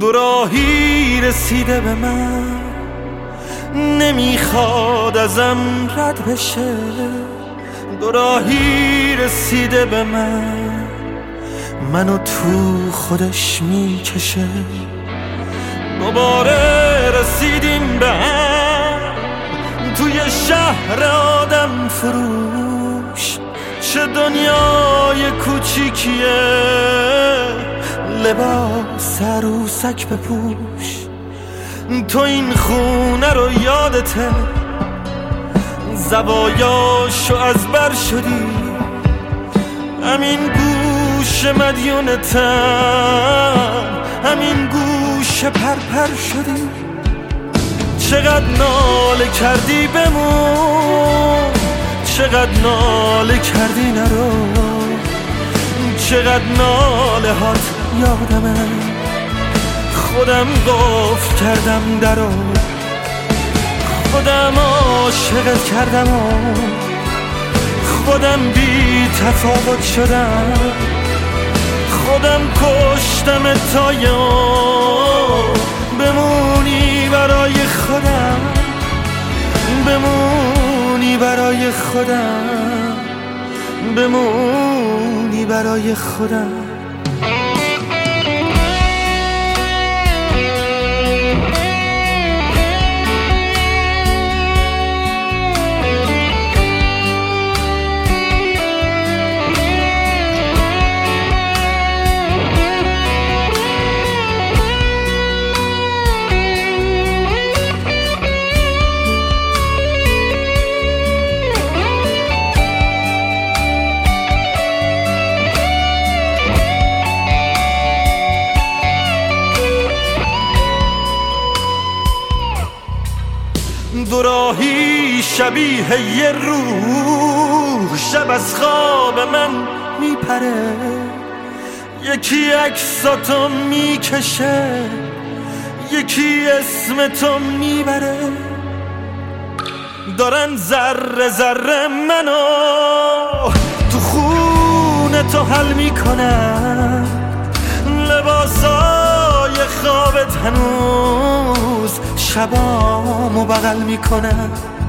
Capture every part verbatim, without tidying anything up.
دوراهی رسیده به من، نمیخواد ازم رد بشه. دوراهی رسیده به من، منو تو خودش میکشه. دوباره رسیدیم به هم توی شهر آدم فروش. چه دنیای کوچیکیه، لباس عروسک بپوش. تو این خونه رو یادته، زوایاشو از بر شدی. همین گوش مدیونتم، همین گوش پرپر شدی. چقدر ناله کردی بمون، چقدر ناله کردی نرو. چقدر ناله هات یادمه، خودم قفل کردم درو. خودم عاشقت کردم و خودم بی تفاوت شدم. خودم کشتم تا یاد بمونی برای خودم، بمونی برای خودم، بمونی برای خودم. دوراهی شبیه یه روح، شب از خواب من میپره. یکی عکساتو میکشه، یکی اسمتو میبره. دارن ذره ذره منو تو خونه تو حل میکنن. لباسای خوابت هنوز شبامو بغل میکنن،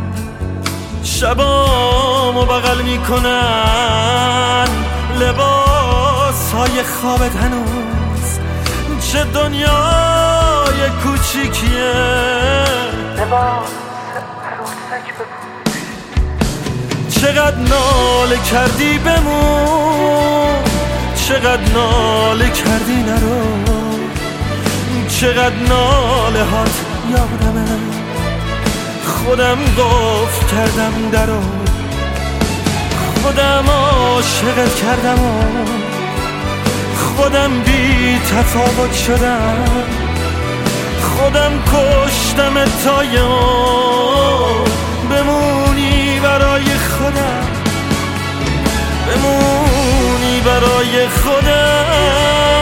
شبامو بغل میکنن. لباسای خوابت هنوز، چه دنیای کوچیکیه. لباس عروسک بپوش. چقدر ناله کردی بمون، چقدر ناله کردی نرو. چقدر ناله هات یادمه، خودم قفل کردم درو. خودم عاشقت کردم و خودم بی تفاوت شدم. خودم کشتم تا یاد بمونی برای خودم، بمونی برای خودم.